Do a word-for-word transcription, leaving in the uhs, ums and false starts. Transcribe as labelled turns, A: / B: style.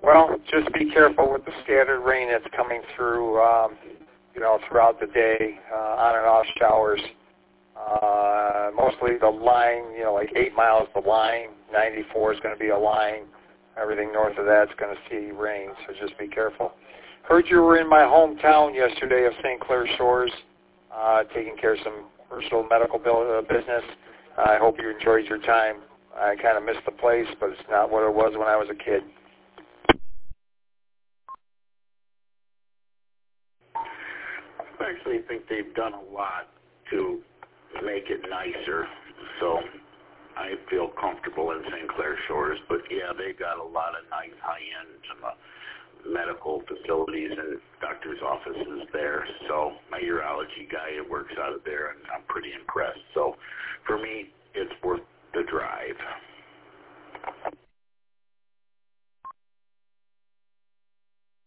A: Well, just be careful with the scattered rain that's coming through, um, you know, throughout the day, uh, on and off showers. Uh, mostly the line, you know, like eight miles the line. ninety-four is going to be a line. Everything north of that's going to see rain, so just be careful. Heard you were in my hometown yesterday of Saint Clair Shores, uh, taking care of some personal medical bill, uh, business. I hope you enjoyed your time. I kind of missed the place, but it's not what it was when I was a kid.
B: I actually think they've done a lot to make it nicer, so I feel comfortable in Saint Clair Shores. But yeah, they got a lot of nice high-end uh, medical facilities and